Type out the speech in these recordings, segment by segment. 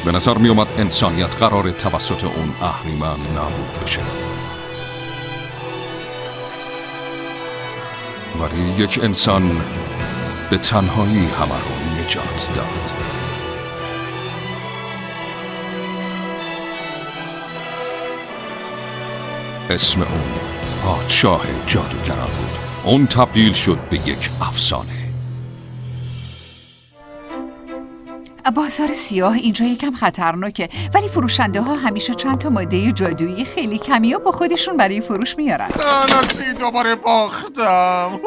به نظر می اومد انسانیت قرار توسط اون اهریمن نابود بشه، ولی یک انسان به تنهایی همه رو نجات داد. اسم اون پادشاه جادوگران بود. اون تبدیل شد به یک افسانه. بازار سیاه اینجا یکم خطرناکه، ولی فروشنده ها همیشه چند تا ماده جادویی خیلی کمی با خودشون برای فروش میارن. لعنتی دوباره باختم.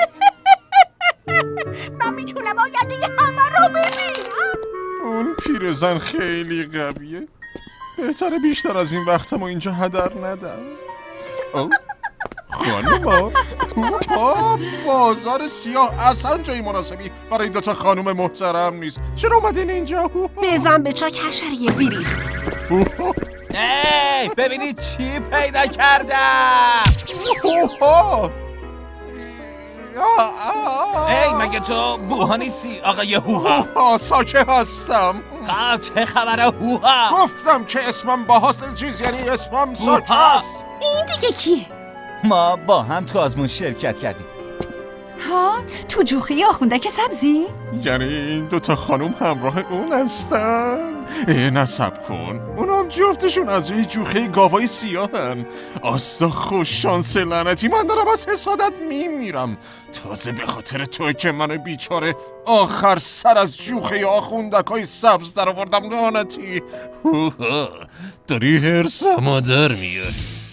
من میتونم آینده همه رو ببینم. اون پیرزن خیلی قویه. بهتره بیشتر از این وقتمو اینجا هدر ندم. خانوما، بازار سیاه اصلا جای مناسبی برای دوتا خانوم محترم نیست. چرا اومدین اینجا؟ بزن به چاک حشریه بیریخت. ای ببینید چی پیدا کردم. ای مگه تو بوها نیستی آقای هوها؟ ساکه هستم. چه خبره هوها؟ گفتم که اسمم باهاست، چیز یعنی اسمم ساکه است. این دیگه کیه؟ ما با هم تو آزمون شرکت کردیم. ها؟ تو جوخه آخوندک سبزی؟ یعنی این دوتا خانوم همراه اون هستن؟ نصب کن، اونم جفتشون از روی جوخه گاوای سیاهن. آستا خوش شانس لعنتی، من دارم از حسادت میمیرم. تازه به خاطر تو که من بیچاره آخر سر از جوخه آخوندکای سبز در آوردم. لعنتی داری هرسمو در میاری.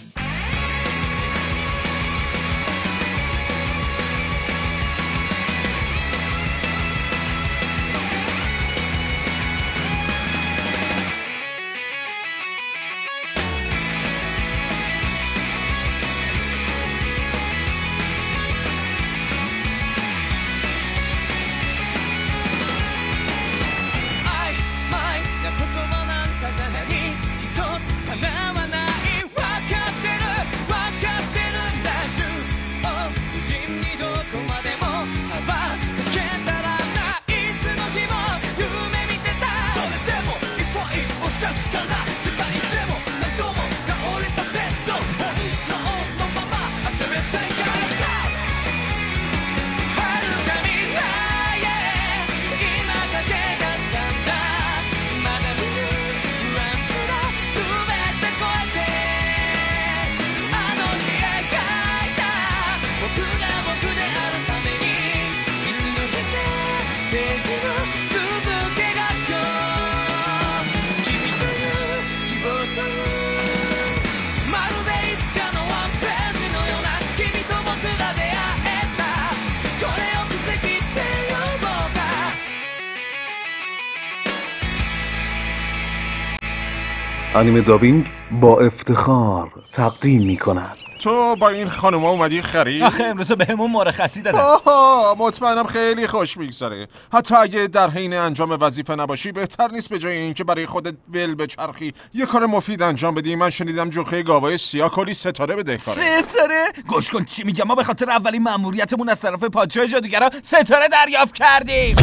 انیمه دابینگ با افتخار تقدیم می‌کند. تو با این خانوما اومدی خرید؟ آخه امروز بهمون مرخصی دادن. مطمئنم خیلی خوش میگذره. حتی اگه در حین انجام وظیفه نباشی بهتر نیست به جای اینکه برای خودت ول بچرخی یه کار مفید انجام بدی؟ من شنیدم جوخه گاوای سیاه کلی ستاره بده کاره. ستاره؟ گوش کن چی میگم، ما به خاطر اولین مأموریتمون از طرف پادشاه جادوگرا ستاره دریافت کردیم.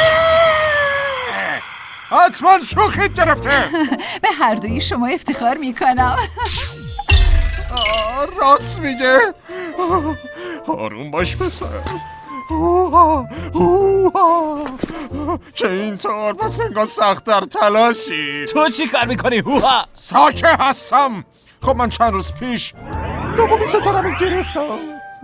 حتما شوخیت گرفته. به هر دوی شما افتخار میکنم. راست میگه. آروم باش پسر. که اینطور پس انگار سخت در تلاشی. تو چی کار میکنی هوها؟ ساکه هستم. خب من چند روز پیش دومی ستاره‌مو گرفتم.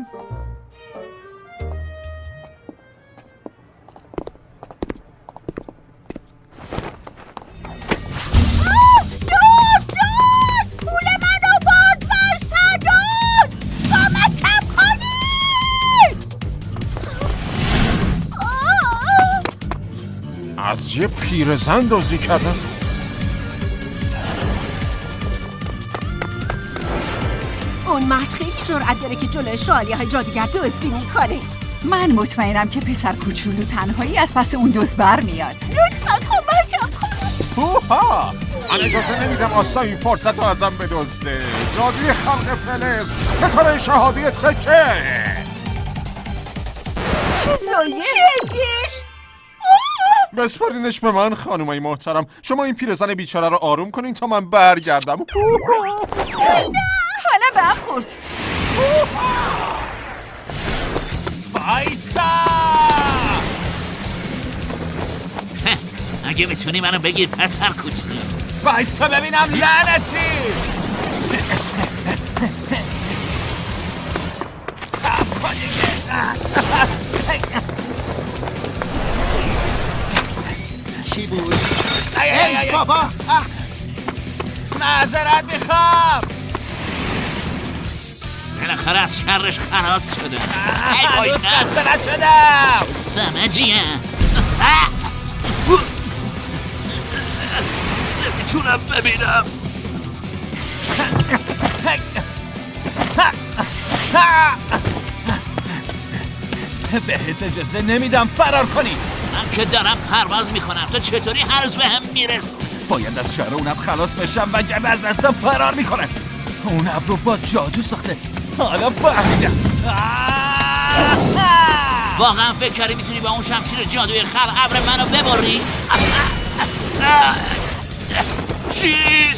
از یه پیرزن دزدی کردن. اون مرد خیلی جرأت داره که جلوی شوالیه‌های جادوگر دزدی میکنه. من مطمئنم که پسر کوچولو تنهایی از پس اون دزد برمیاد. لطفاً کمکم کن. هوها، من اجازه نمیدم آسا این فرصت رو ازم بدزده. جادوی خلق فلز، ستاره شهابی سکه. چه زایه؟ بسپارینش به من خانومای محترم. شما این پیرزن بیچاره رو آروم کنین تا من برگردم. حالا برخورد. بایستا! اگه بتونی منو بگیر پسر کوچولو. بایستا ببینم لعنتی. چی بود؟ ای بابا معذرت میخوام. بالاخره از شرش خلاص شدم. هنوز خسته نشدم. سمجیه نمیتونم ببینم. بهت اجازه نمیدم فرار کنی. من که دارم پرواز میکنم، تو چطوری هر روز به هم میرسی؟ باید از شهر اونم خلاص بشم وگرنه از دستم فرار میکنه. اون ابرو با جادو ساخته. حالا فهمیدم. واقعا فکر کردی میتونی با اون شمشیر جادوی خر ابر منو ببری؟ چی؟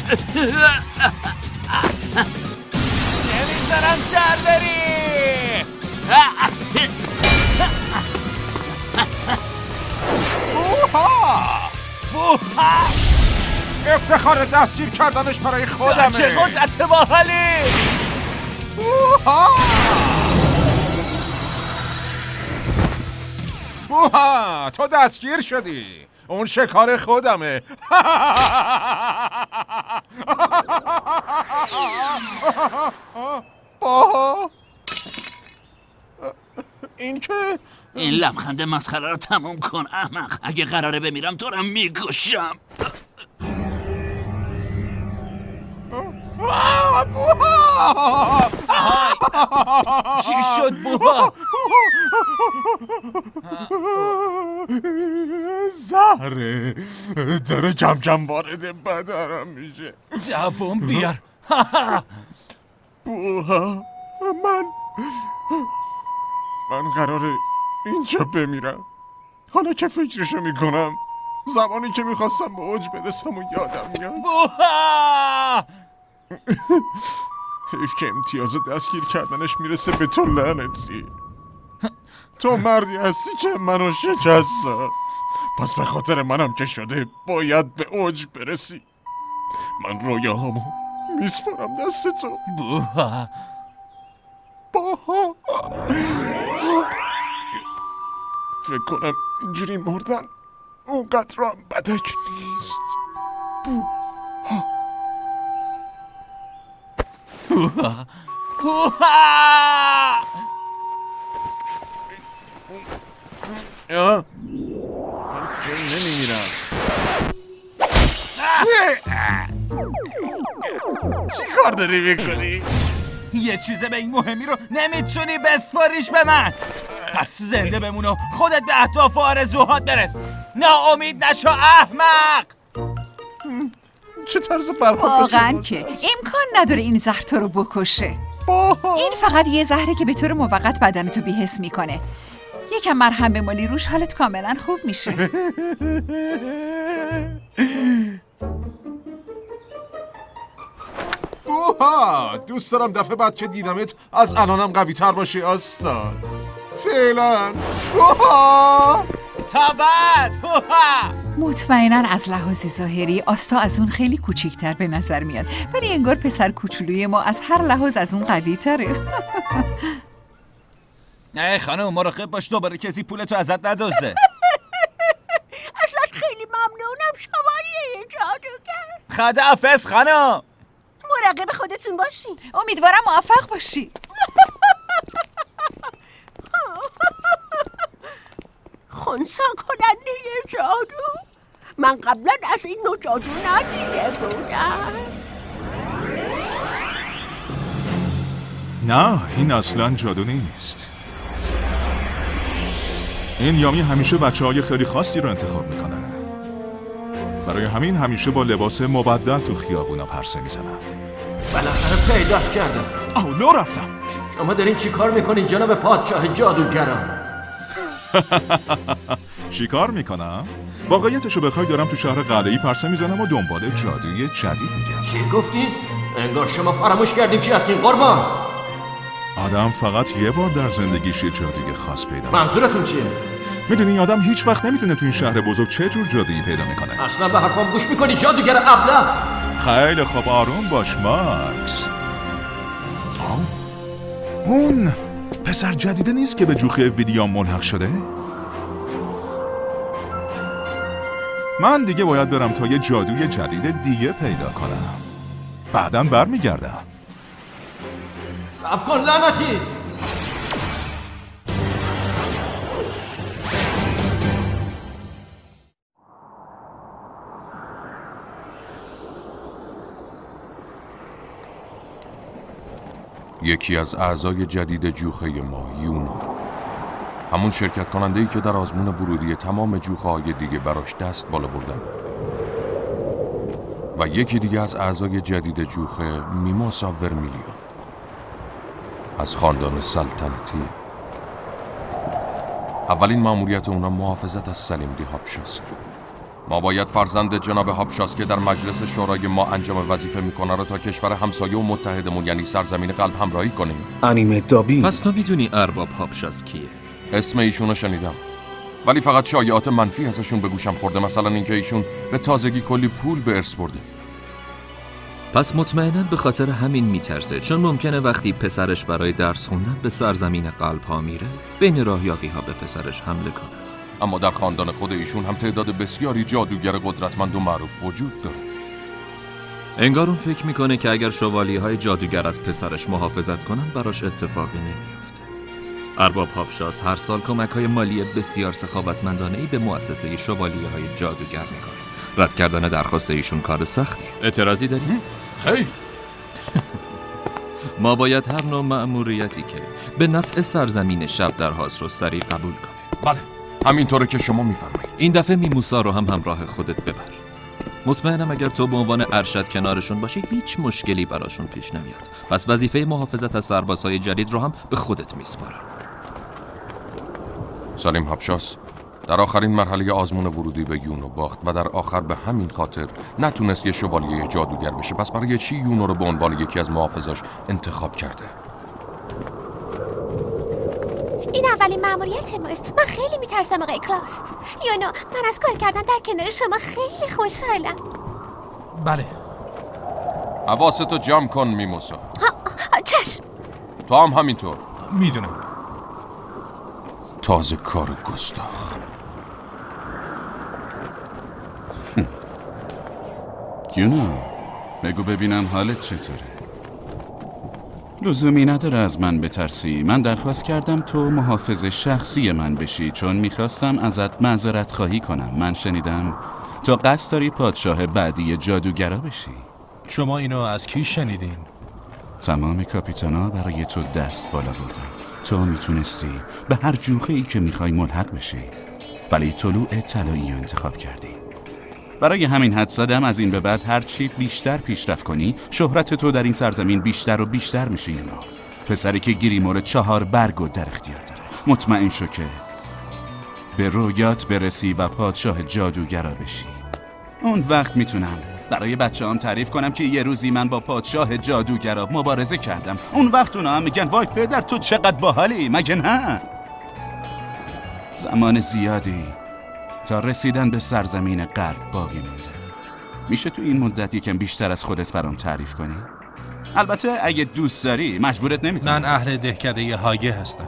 نمیذارم در بری. بوها! افتخار دستگیر کردنش برای خودمه. چه قدرت باحالی. بوها! تو دستگیر شدی. اون شکار خودمه. باها! این که این لبخند مسخره رو تموم کن احمق. اگه قراره بمیرم تو رو میکشم. بوها! چی شد بوها؟ زهره داره کم کم وارد بدنم میشه. دوام بیار. بوها من قراره اینجا بمیرم. حالا که فکرشو میکنم زمانی که میخواستم به اوج برسم و یادم میاد. بوها! حیف که امتیاز دستگیر کردنش میرسه به تو لعنتی. تو مردی هستی که منو شکست. پس به خاطر منم که شده باید به اوج برسی. من رویاهامو میسپارم دست تو. بوها! باها! فکر کنم اینجوری مردن اونقدر هم بدک نیست. بوها! من جایی نمیمیرم. چی کار داری میکنی؟ یه چیز به این مهمی رو نمیتونی بسپاریش به من. پس زنده بمون و خودت به اهداف و آرزوهات برس. ناامید نشو احمق. چه طرز برخورد؟ واقعا که امکان نداره این زهر تو رو بکشه. این فقط یه زهره که به طور موقت بدنتو بی‌حس میکنه. یکم مرهم بمالی روش حالت کاملا خوب میشه. بوها! دوست دارم دفعه بعد که دیدمت از الانم قوی تر باشی آستا. فعلا بوها! تا بعد. مطمئنا از لحاظ ظاهری آستا از اون خیلی کوچیکتر به نظر میاد، ولی انگار پسر کوچولوی ما از هر لحاظ از اون قوی تره. نه خانم مراقب باش دوباره کسی پولتو ازت ندزده. اصلا خیلی ممنونم شمایه جادوگر. خداحافظ خانم. مراقب خودتون باشین. امیدوارم موفق باشی. خونسا کننده جادو. من قبلا از این نوع جادو ندیده بودم. نه این اصلا جادو نیست. این یامی همیشه بچه‌های خیلی خاصی رو انتخاب میکنه. برای همین همیشه با لباس مبدل تو خیابونا پرسه میزنم. بالاخره پیدا کردم. لو رفتم. شما دارین چی کار میکنین جناب پادشاه جادوگران؟ چیکار میکنم؟ واقعیتشو بخوای دارم تو شهر قلعه‌ای پرسه میزنم و دنبال جادوی جدید میگم. چی گفتی؟ انگار شما فراموش کردین کی هستین قربان. آدم فقط یه بار در زندگیش یه جادوی خاص پیدا میکنه. منظورتون چیه؟ میدونی آدم هیچ وقت نمیتونه تو این شهر بزرگ چه جور جادویی پیدا میکنه. اصلا به حرفام گوش میکنی جادوگر ابله؟ خیلی خوب آروم باش ماکس. اون پسر جدیده نیست که به جوخه ویلیام ملحق شده؟ من دیگه باید برم تا یه جادوی جدید دیگه پیدا کنم. بعدم برمیگردم. صبر کن لعنتی. یکی از اعضای جدید جوخه ما، یونو، همون شرکت کننده‌ای که در آزمون ورودی تمام جوخه‌های دیگه براش دست بالا بردن، و یکی دیگه از اعضای جدید جوخه، میموسا ورمیلیون از خاندان سلطنتی. اولین مأموریت اونا محافظت از سلیم دی هابشاسه. ما باید فرزند جناب هابشاس که در مجلس شورای ما انجام وظیفه میکنه رو تا کشور همسایه و متحدمون یعنی سرزمین قلب همراهی کنیم. انیمه دابی. پس تو میدونی ارباب هابشاس کیه؟ اسم ایشونو شنیدم، ولی فقط شایعات منفی ازشون به گوشم خورده، مثلا اینکه ایشون به تازگی کلی پول به ارث برده. پس مطمئناً به خاطر همین میترسه، چون ممکنه وقتی پسرش برای درس خوندن به سرزمین قلب ها میره بین راهیاقی ها به پسرش حمله کنه. اما در خاندان خود ایشون هم تعداد بسیاری جادوگر قدرتمند و معروف وجود داره. انگار اون فکر میکنه که اگر شوالیه های جادوگر از پسرش محافظت کنن براش اتفاقی نمیفته. ارباب هابشاس هر سال کمک‌های مالی بسیار سخاوتمندانه‌ای به مؤسسه شوالیه‌های جادوگر میکنه. رد کردن درخواست ایشون کار سختی. اعتراضی داری؟ خیر. ما باید هر نوع مأموریتی که به نفع سرزمین شب درهاست رو سریع قبول کنیم. بله، همینطوره که شما میفرمایید. این دفعه میموسا رو هم همراه خودت ببر. مطمئنم اگر تو به عنوان ارشد کنارشون باشی هیچ مشکلی براشون پیش نمیاد. پس وظیفه محافظت از سربازهای جدید رو هم به خودت میسپارم. سلیم هابشاس در آخرین مرحله آزمون ورودی به یونو باخت و در آخر به همین خاطر نتونست یه شوالیه جادوگر بشه. پس برای چی یونو رو به عنوان یکی از محافظاش انتخاب کرده؟ این اولین مأموریت ماست. من خیلی میترسم آقای کلاس. یونو، من از کار کردن در کنار شما خیلی خوشحالم. بله. حواستو جمع کن میموسا. چشم. تو هم همینطور. میدونم. تازه کار گستاخ. یونو، بگو ببینم حالت چطوره؟ لزومی نداره از من بترسی. من درخواست کردم تو محافظ شخصی من بشی چون میخواستم ازت معذرت خواهی کنم. من شنیدم تو قصد داری پادشاه بعدی جادوگرا بشی. شما اینو از کی شنیدین؟ تمام کاپیتانا برای تو دست بالا بردن. تو میتونستی به هر جوخه‌ای که میخوای ملحق بشی، ولی طلوع طلایی رو انتخاب کردی. برای همین حد زدم از این به بعد هر چی بیشتر پیشرفت کنی شهرت تو در این سرزمین بیشتر و بیشتر میشه. یونو، پسری که گریمور 4 برگو در اختیار داره. مطمئن شو که به رویات برسی و پادشاه جادوگرا بشی. اون وقت میتونم برای بچه‌هام تعریف کنم که یه روزی من با پادشاه جادوگرا مبارزه کردم. اون وقت اونا هم میگن وای پدر تو چقدر باحالی، مگه نه؟ زمان زیادی تا رسیدن به سرزمین غرب باقی مونده. میشه تو این مدت یکم بیشتر از خودت برام تعریف کنی؟ البته اگه دوست داری مجبورت نمیکنم. من اهل دهکده هاگه هستم.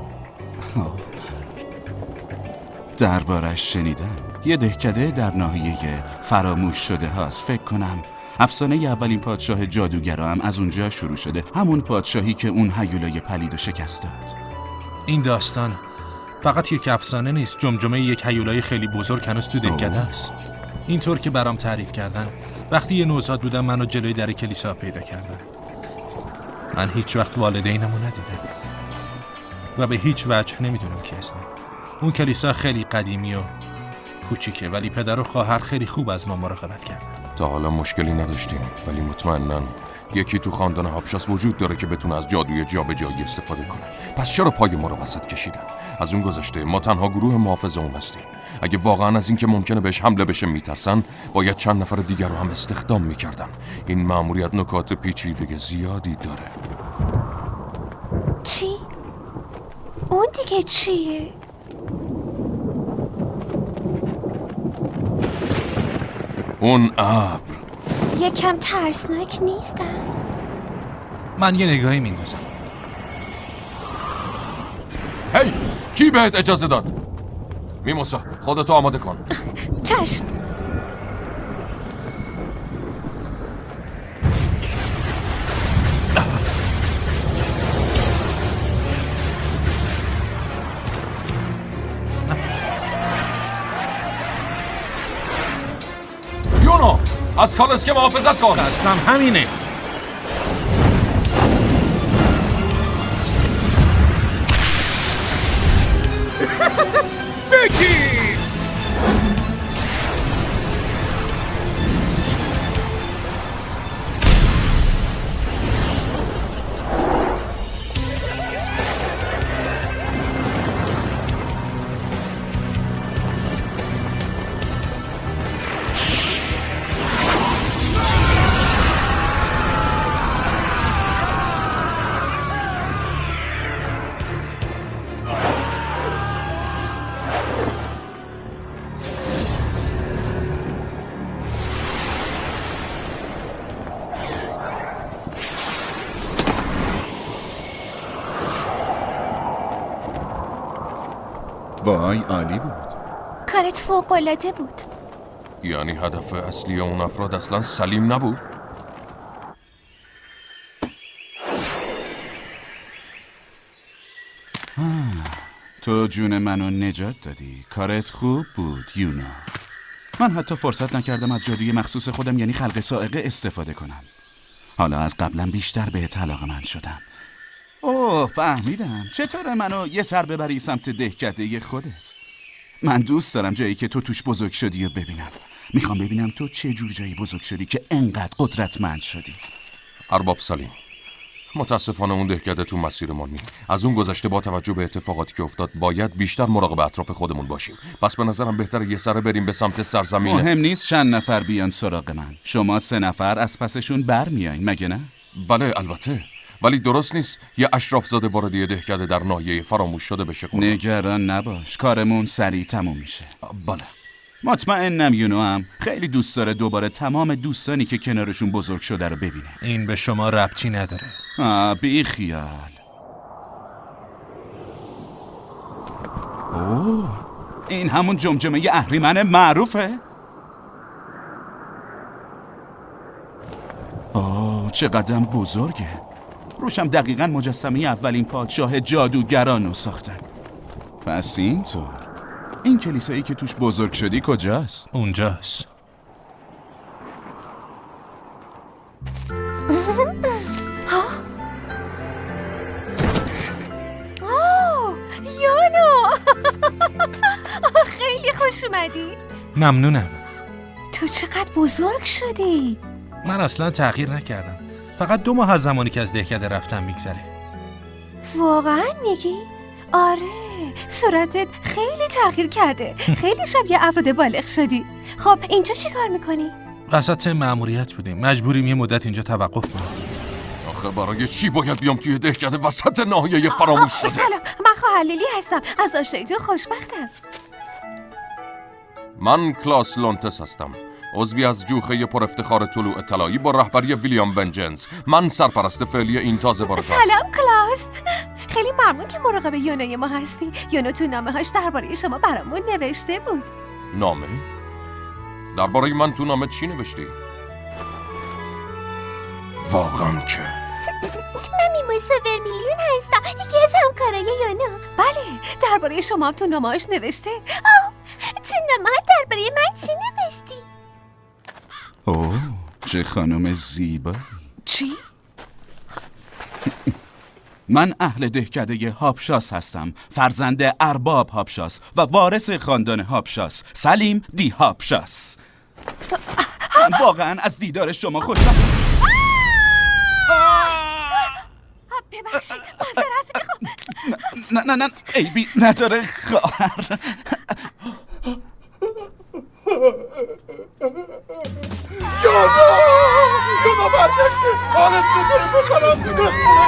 دربارش شنیدم. یه دهکده در ناحیه فراموش شده هاست. فکر کنم افسانه اولین پادشاه جادوگرا هم از اونجا شروع شده. همون پادشاهی که اون هیولای پلید و شکست داد. این داستان فقط یک افسانه نیست، جمجمه یک هیولای خیلی بزرگ هنوز تو دهکده است. اینطور که برام تعریف کردن، وقتی یه نوزاد بودم منو جلوی در کلیسا پیدا کردن. من هیچ وقت والدینمو ندیدم و به هیچ وجه نمیدونم کی هستن. اون کلیسا خیلی قدیمی و کوچیکه، ولی پدر و خواهر خیلی خوب از ما مراقبت کردن. تا حالا مشکلی نداشتیم، ولی مطمئناً یکی تو خاندان هاپشاس وجود داره که بتونه از جادوی جابجایی استفاده کنه. پس چرا پای ما رو وسط کشیدن؟ از اون گذشته ما تنها گروه محافظ اون هستیم. اگه واقعاً از این که ممکنه بهش حمله بشه میترسن، باید چند نفر دیگر رو هم استخدام میکردن. این مأموریت نکات پیچیده زیادی داره. چی؟ اون دیگه چیه؟ اون ابر یکم ترسناک نیستن؟ من یه نگاهی میندازم. هی! کی بهت اجازه داد؟ میموسا خودتو آماده کن. چشم. یونو از کالسکه محافظت کن. دستم همینه. بگیر! وای عالی بود. کارت فوق‌العاده بود. یعنی هدف اصلی اون افراد اصلا سلیم نبود؟ تو جون منو نجات دادی. کارت خوب بود یونا. من حتی فرصت نکردم از جادوی مخصوص خودم یعنی خلق صاعقه استفاده کنم. حالا از قبلا بیشتر بهت علاقه‌مند شدم. اوه فهمیدم. چطوره منو یه سر ببری سمت دهکده خودت؟ من دوست دارم جایی که تو توش بزرگ شدی و ببینم. میخوام ببینم تو چه جور جایی بزرگ شدی که انقدر قدرتمند شدی. ارباب سلیم، متاسفانه اون دهکده تو مسیر ما نیست. از اون گذشته با توجه به اتفاقاتی که افتاد باید بیشتر مراقب اطراف خودمون باشیم. پس به نظرم بهتره یه سره بریم به سمت سرزمین. مهم نیست چند نفر بیان سراغ من. شما 3 نفر از پسشون برمیاین مگه نه؟ بله البته، ولی درست نیست یه اشرافزاده وارد یه دهکده در ناحیه فراموش شده بشه. نگران نباش، کارمون سریع تموم میشه. بله. مطمئنم یونو هم خیلی دوست داره دوباره تمام دوستانی که کنارشون بزرگ شده رو ببینه. این به شما ربطی نداره. بی خیال. اوه، این همون جمجمه اهریمن معروفه؟ اوه چقدر بزرگه. روشم دقیقاً مجسمه اولین پادشاه جادوگران رو ساختن. پس اینطور این کلیسایی که توش بزرگ شدی کجاست؟ اونجاست. یونو خیلی خوش اومدی. ممنونم. تو چقدر بزرگ شدی. من اصلا تغییر نکردم. فقط 2 ماه از زمانی که از دهکده رفتم میگذره. واقعا میگی؟ آره صورتت خیلی تغییر کرده. خیلی شبیه افراد بالغ شدی. خب اینجا چی کار میکنی؟ وسط مأموریت بودیم، مجبوریم یه مدت اینجا توقف کنیم. آخه برای چی باید بیام توی دهکده وسط ناحیه فراموش شده؟ سلام، من خواهر لیلی هستم. از آشنایی تو خوشبختم. من کلاس لونتس هستم، عضوی از جوخه پر افتخار طلوع طلایی با رهبری ویلیام ونجنس. من سرپرست فعلی این تازه وارد هستم. سلام کلاس. خیلی ممنون که مراقب یونوی ما هستی. یونو تو نامه‌هاش درباره شما برامون نوشته بود. نامه؟ درباره من تو نامه چی نوشتی؟ واقعا که من میموسا ورمیلیون هستم، یکی از همکارای یونو. بله درباره شما تو نامه‌هاش نوشته. تو نامه‌ها درباره من چی نوشتی؟ اوه چه خانم زیبایی. چی؟ من اهل دهکده هاپشاس هستم، فرزند ارباب هاپشاس و وارث خاندان هاپشاس، سلیم دی هاپشاس. من واقعا از دیدار شما خوشم. ببخشید معذرت میخوام. نه عیبی نداره خواهر. یانا برگشتی. حالت چطوره بخورم دیگه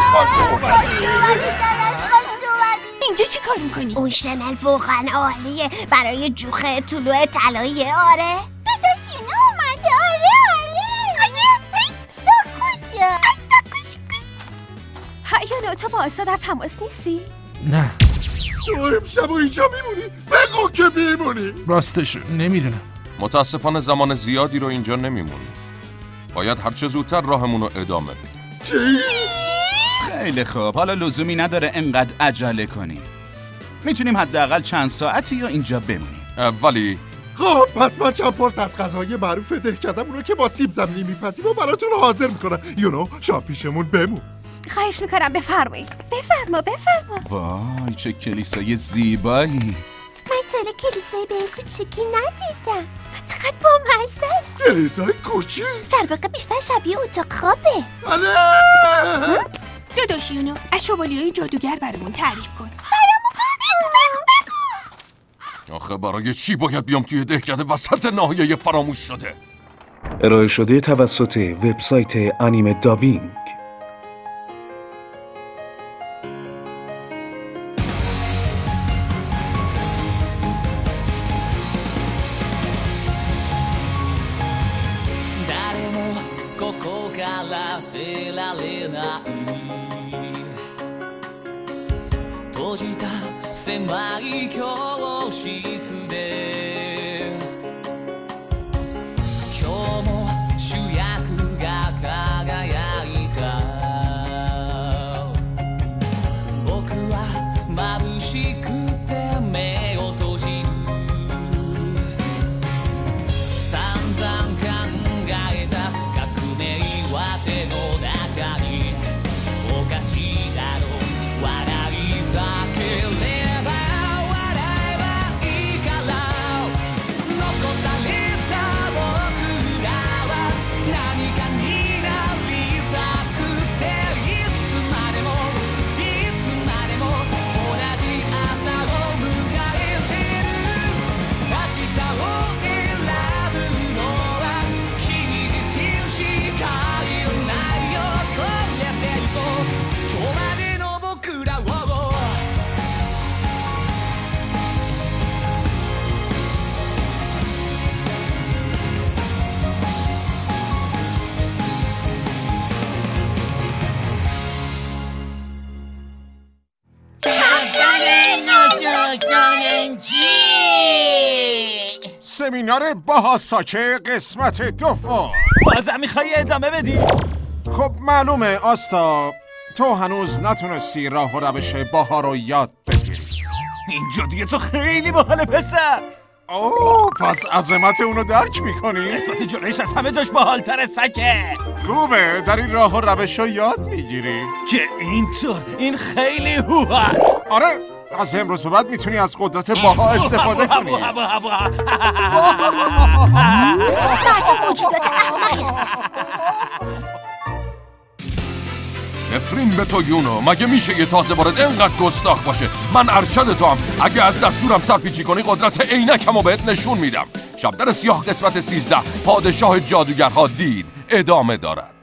اینجا چی کار میکنی؟ اون شنل واقعا عالیه برای جوخه طلوع طلایی. آره داداش اینو اومده. آره یانا تو با آسا در تماس نیستی؟ نه تو امشب اینجا میمونی؟ بگو که میمونی. راستش نمیدونم. متاسفانه زمان زیادی رو اینجا نمیمونیم. باید هرچه زودتر راهمون رو ادامه بدیم. خیلی خوب، حالا لزومی نداره انقدر عجله کنی. میتونیم حداقل چند ساعتی یا اینجا بمونیم. ولی خب پس من چند پرس از غذای معروف دهکده‌مون رو که با سیب زمینی میپزیم و براتون حاضر میکنم. یونو شام پیشمون بمون. خواهش میکنم بفرمایید. بفرما. وای چه کلیسای زیبایی. من تاله کلیسای به این کوچیکی ندیدم. چقدر بامزه است. کلیسای کوچیک؟ در واقع بیشتر شبیه اتاق خوابه. بله. داداش یونو از شوالیه‌های جادوگر برامون تعریف کن. آخه برای چی باید بیام توی دهکده وسط ناحیه فراموش شده؟ ارائه شده توسط وبسایت انیمه دابینگ. سمینار باهاساکه قسمت دوم. بازم میخوای ادامه بدی؟ خب معلومه آستا تو هنوز نتونستی راه و روش باها رو یاد بگیری. این جادوی تو خیلی باحاله پسر. اوه پس عظمت اونو درک میکنی؟ قسمت جلویش از همه جاش باحال‌تره سکه. خوبه در این راه و روش رو یاد میگیری که اینطور این خیلی هوهست. آره از امروز به بعد میتونی از قدرت باها استفاده کنی. نفرین به تو یونو، مگه میشه یه تازه وارد اینقدر گستاخ باشه؟ من ارشد تو هم. اگه از دستورم سرپیچی کنی قدرت عینکمو بهت نشون میدم. شبدر سیاه قسمت 13 پادشاه جادوگرها دید ادامه دارد.